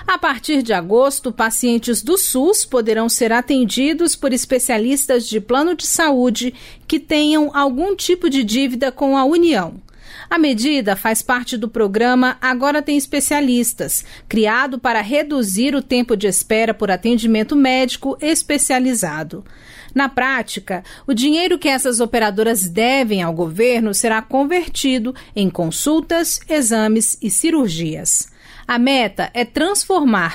A partir de agosto, pacientes do SUS poderão ser atendidos por especialistas de plano de saúde que tenham algum tipo de dívida com a União. A medida faz parte do programa Agora Tem Especialistas, criado para reduzir o tempo de espera por atendimento médico especializado. Na prática, o dinheiro que essas operadoras devem ao governo será convertido em consultas, exames e cirurgias. A meta é transformar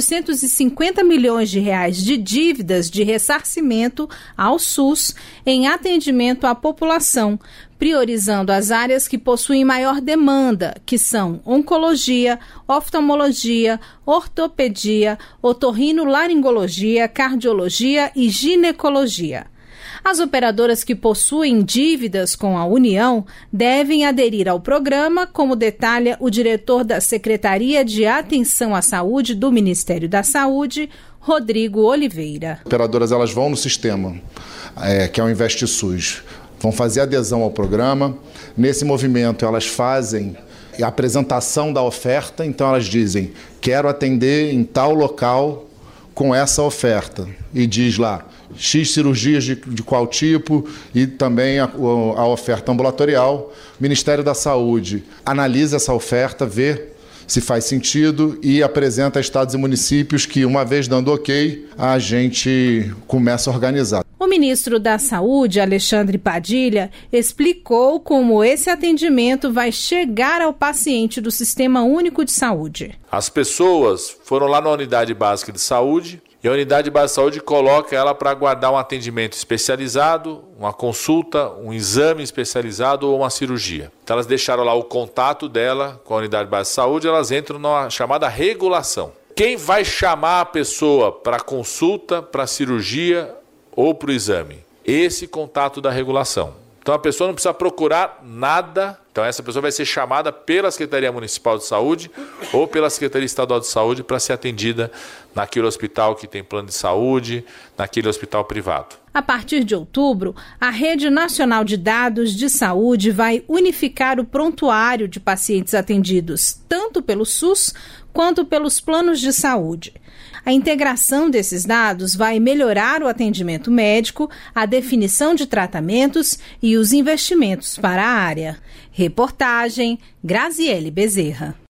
750 milhões de reais de dívidas de ressarcimento ao SUS em atendimento à população, priorizando as áreas que possuem maior demanda, que são oncologia, oftalmologia, ortopedia, otorrinolaringologia, cardiologia e ginecologia. As operadoras que possuem dívidas com a União devem aderir ao programa, como detalha o diretor da Secretaria de Atenção à Saúde do Ministério da Saúde, Rodrigo Oliveira. As operadoras elas vão no sistema, que é o InvestiSUS, vão fazer adesão ao programa. Nesse movimento elas fazem a apresentação da oferta, então elas dizem, quero atender em tal local com essa oferta, e diz lá, X cirurgias de qual tipo e também a oferta ambulatorial. O Ministério da Saúde analisa essa oferta, vê se faz sentido e apresenta a estados e municípios que, uma vez dando ok, a gente começa a organizar. O ministro da Saúde, Alexandre Padilha, explicou como esse atendimento vai chegar ao paciente do Sistema Único de Saúde. As pessoas foram lá na unidade básica de saúde e a unidade básica de saúde coloca ela para aguardar um atendimento especializado, uma consulta, um exame especializado ou uma cirurgia. Então elas deixaram lá o contato dela com a unidade básica de saúde, elas entram na chamada regulação. Quem vai chamar a pessoa para consulta, para cirurgia ou para o exame? Esse contato da regulação. Então a pessoa não precisa procurar nada. Então essa pessoa vai ser chamada pela Secretaria Municipal de Saúde ou pela Secretaria Estadual de Saúde para ser atendida naquele hospital que tem plano de saúde, naquele hospital privado. A partir de outubro, a Rede Nacional de Dados de Saúde vai unificar o prontuário de pacientes atendidos tanto pelo SUS quanto pelos planos de saúde. A integração desses dados vai melhorar o atendimento médico, a definição de tratamentos e os investimentos para a área. Reportagem Graziele Bezerra.